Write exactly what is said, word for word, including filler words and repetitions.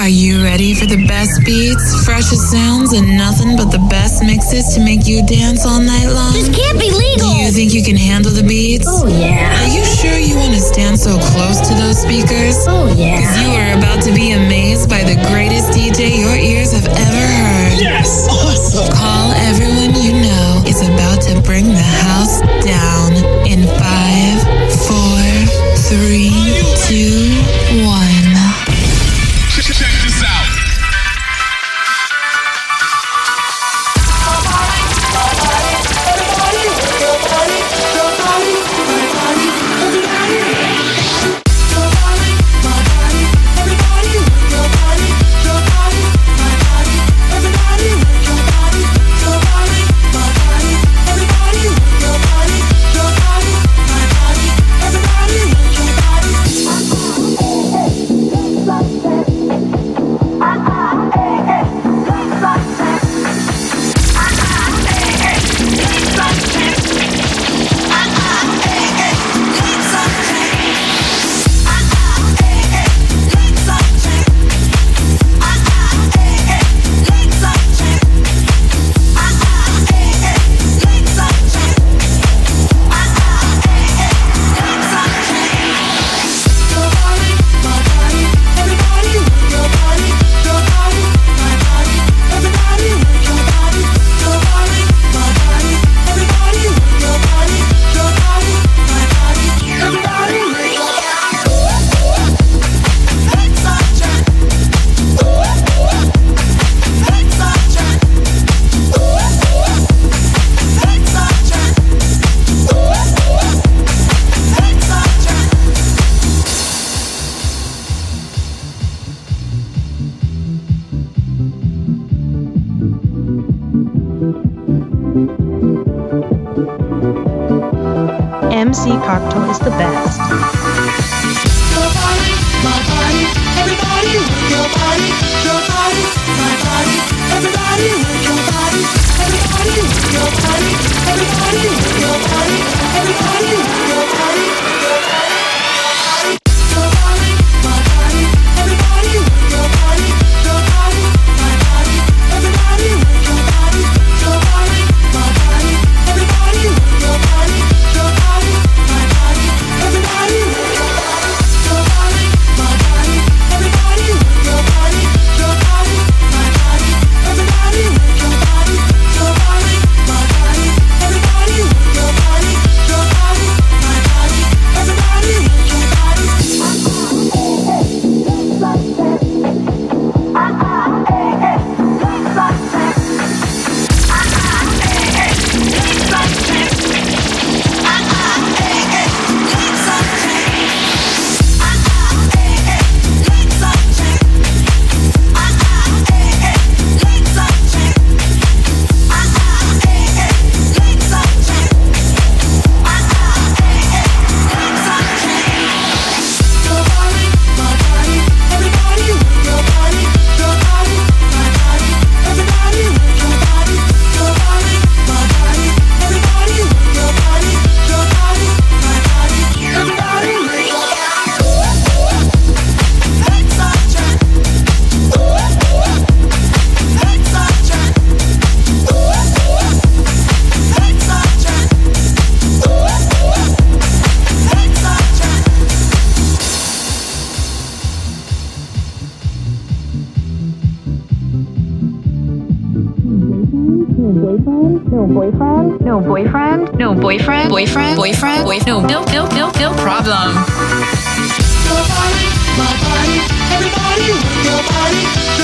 you ready for the best beats, freshest sounds, and nothing but the best mixes to make you dance all night long? This can't be legal! Do you think you can handle the beats? Oh, yeah. Are you sure you want to stand so close to those speakers? Oh, yeah. Because you are about to be amazed by the greatest D J your ears have ever heard. Yes! Awesome! Call everyone you know. It's about to bring the house down in five, four, three, two, one. Check this out. M C Cocteau is the best. Your body, my body, everybody work your body, your body, my body, everybody work your body, everybody work your body, everybody work your body, everybody work your body, your body, your body, my body, everybody work your body, your body, my body, everybody work your body, your body, my body, everybody work your body, your body, my body, everybody work your body, your body, my body, everybody work your body, your body, my body, everybody work your body, your body, my body, everybody work your body, your body, my body, everybody work your body. No boyfriend? No boyfriend? No boyfriend? Boyfriend? Boyfriend? Boyfriend? No, no, no, no, no problem. Your body, my body, everybody work your body,